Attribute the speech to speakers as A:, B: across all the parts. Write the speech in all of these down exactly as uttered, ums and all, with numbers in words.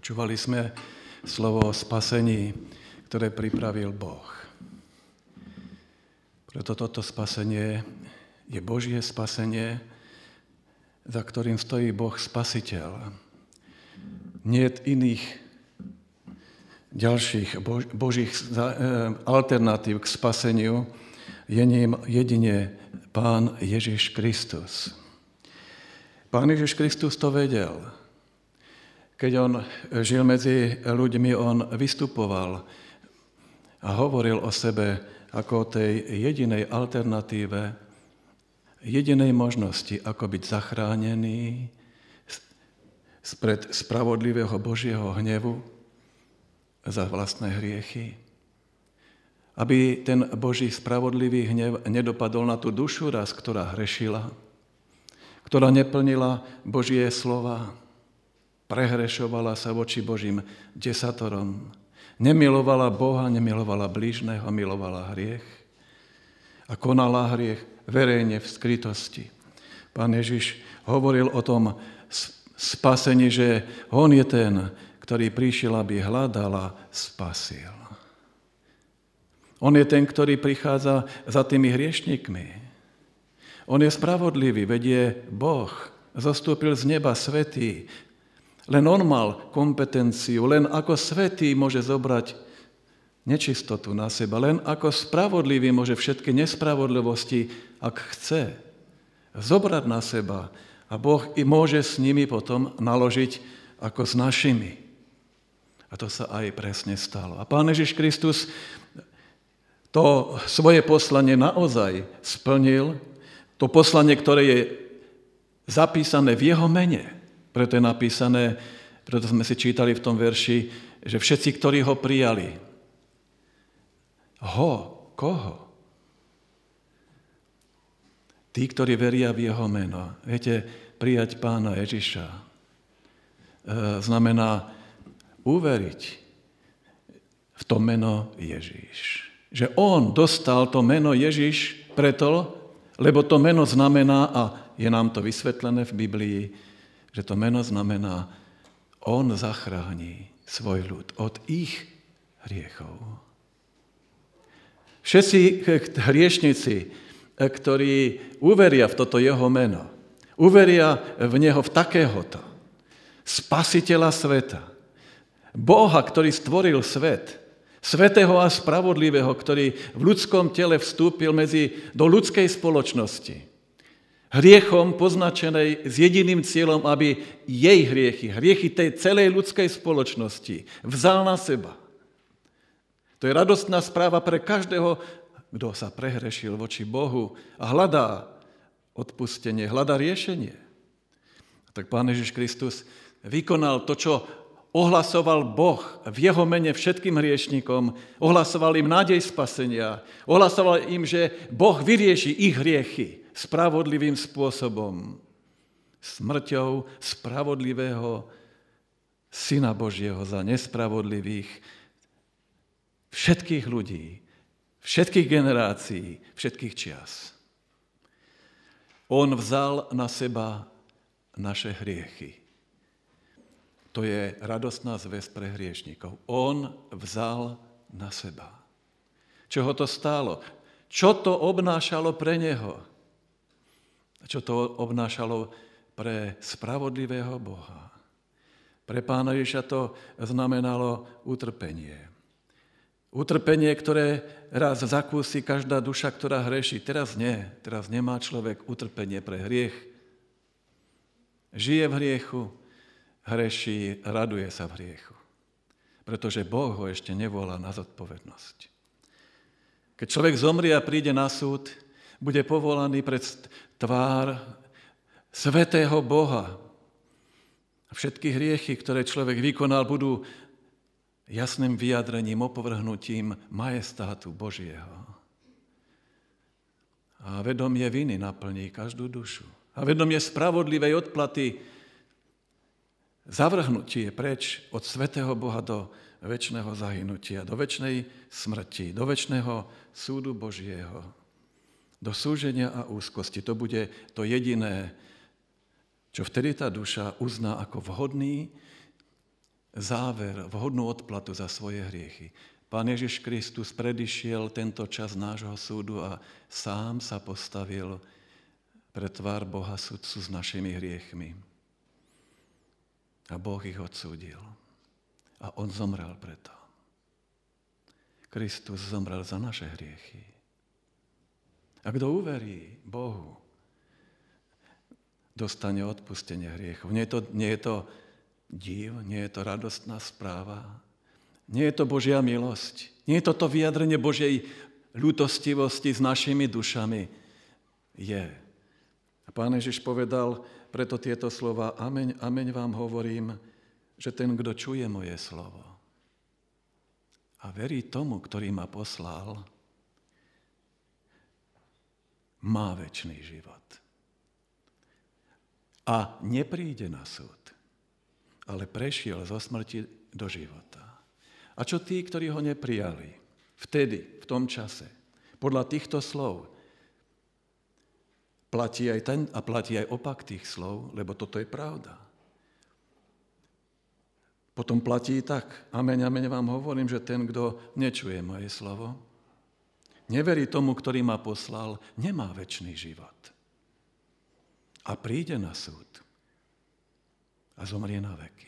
A: Počúvali sme slovo o spasení, ktoré pripravil Boh. Preto toto spasenie je Božie spasenie, za ktorým stojí Boh Spasiteľ. Niet iných ďalších Božích alternatív k spaseniu, je ním jedine Pán Ježiš Kristus. Pán Ježiš Kristus to vedel. Keď on žil medzi ľuďmi, on vystupoval a hovoril o sebe ako o tej jedinej alternatíve, jedinej možnosti, ako byť zachránený spred spravodlivého Božieho hnevu za vlastné hriechy. Aby ten Boží spravodlivý hnev nedopadol na tú dušu raz, ktorá hrešila, ktorá neplnila Božie slova, prehrešovala sa voči Božím desatorom, nemilovala Boha, nemilovala blížneho, milovala hriech a konala hriech verejne v skrytosti. Pán Ježiš hovoril o tom spasení, že on je ten, ktorý prišiel, aby hľadal a spasil. On je ten, ktorý prichádza za tými hriešnikmi. On je spravodlivý, veď je Boh, zostúpil z neba svätý. Len on mal kompetenciu, len ako svätý môže zobrať nečistotu na seba, len ako spravodlivý môže všetky nespravodlivosti, ak chce, zobrať na seba a Boh i môže s nimi potom naložiť ako s našimi. A to sa aj presne stalo. A Pán Ježiš Kristus to svoje poslanie naozaj splnil, to poslanie, ktoré je zapísané v jeho mene. Preto je napísané, preto sme si čítali v tom verši, že všetci, ktorí ho prijali. Ho, koho? Tí, ktorí veria v jeho meno. Viete, prijať Pána Ježiša e, znamená uveriť v to meno Ježiš. Že on dostal to meno Ježiš preto, lebo to meno znamená, a je nám to vysvetlené v Biblii, že to meno znamená, on zachráni svoj ľud od ich hriechov. Všetci hriešnici, ktorí uveria v toto jeho meno, uveria v neho v takéhoto spasiteľa sveta, Boha, ktorý stvoril svet, svätého a spravodlivého, ktorý v ľudskom tele vstúpil medzi, do ľudskej spoločnosti. Hriechom poznačenej s jediným cieľom, aby jej hriechy, hriechy tej celej ľudskej spoločnosti vzal na seba. To je radostná správa pre každého, kto sa prehrešil voči Bohu a hľadá odpustenie, hľadá riešenie. Tak Pán Ježiš Kristus vykonal to, čo ohlasoval Boh v jeho mene všetkým hriešnikom, ohlasoval im nádej spasenia, ohlasoval im, že Boh vyrieši ich hriechy spravodlivým spôsobom, smrťou spravodlivého Syna Božieho za nespravodlivých všetkých ľudí, všetkých generácií, všetkých čias. On vzal na seba naše hriechy. To je radostná zvesť pre hriešnikov. On vzal na seba. Čo ho to stálo? Čo to obnášalo pre neho? Čo to obnášalo pre spravodlivého Boha? Pre Pána Ježiša to znamenalo utrpenie. Utrpenie, ktoré raz zakúsi každá duša, ktorá hreší. Teraz nie. Teraz nemá človek utrpenie pre hriech. Žije v hriechu, hreší, raduje sa v hriechu. Pretože Boh ho ešte nevolá na zodpovednosť. Keď človek zomrie a príde na súd, bude povolaný pred tvár svätého Boha. A všetky hriechy, ktoré človek vykonal, budú jasným vyjadrením, opovrhnutím majestátu Božieho. A vedomie viny naplní každú dušu. A vedomie spravodlivej odplaty zavrhnutie preč od svätého Boha do večného zahynutia, do večnej smrti, do večného súdu Božieho, do súženia a úzkosti. To bude to jediné, čo vtedy tá duša uzná ako vhodný záver, vhodnú odplatu za svoje hriechy. Pán Ježiš Kristus predišiel tento čas nášho súdu a sám sa postavil pre tvár Boha sudcu s našimi hriechmi. A Boh ich odsúdil. A on zomrel preto. Kristus zomrel za naše hriechy. A kto uverí Bohu, dostane odpustenie hriechov. Nie je to, nie je to div, nie je to radostná správa, nie je to Božia milosť, nie je to to vyjadrenie Božej ľútostivosti s našimi dušami. Je. A Pán Ježiš povedal preto tieto slova: Ameň, ameň vám hovorím, že ten, kto čuje moje slovo a verí tomu, ktorý ma poslal, má večný život. A nepríde na súd, ale prešiel zo smrti do života. A čo tí, ktorí ho neprijali? Vtedy, v tom čase, podľa týchto slov, platí aj ten a platí aj opak tých slov, lebo toto je pravda. Potom platí tak: ameň, ameň vám hovorím, že ten, kto nečuje moje slovo, neverí tomu, ktorý ma poslal, nemá večný život. A príde na súd a zomrie na veky.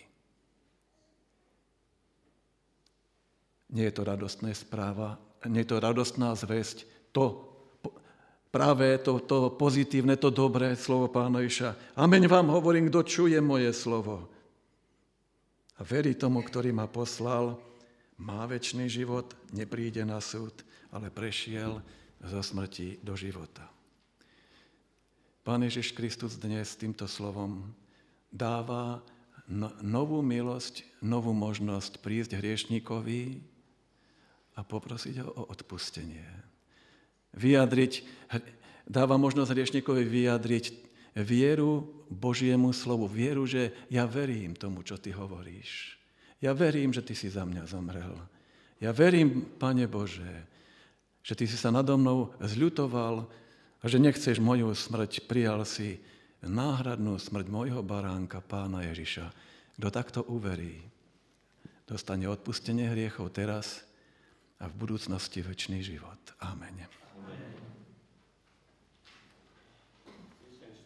A: Nie je to radostná správa, nie je to radostná zvesť, to práve to, to pozitívne, to dobré slovo Pána Ježiša. Ameň vám hovorím, kto čuje moje slovo a verí tomu, ktorý ma poslal, má večný život, nepríde na súd, ale prešiel zo smrti do života. Pán Ježiš Kristus dnes týmto slovom dáva novú milosť, novú možnosť prísť hriešníkovi a poprosiť ho o odpustenie. Vyjadriť, dáva možnosť hriešníkovi vyjadriť vieru Božiemu slovu, vieru, že ja verím tomu, čo ty hovoríš. Ja verím, že ty si za mňa zomrel. Ja verím, Pane Bože, že ty si sa nado mnou zľutoval a že nechceš moju smrť, prijal si náhradnú smrť mojho baránka, Pána Ježiša. Kto takto uverí, dostane odpustenie hriechov teraz a v budúcnosti večný život. Amen.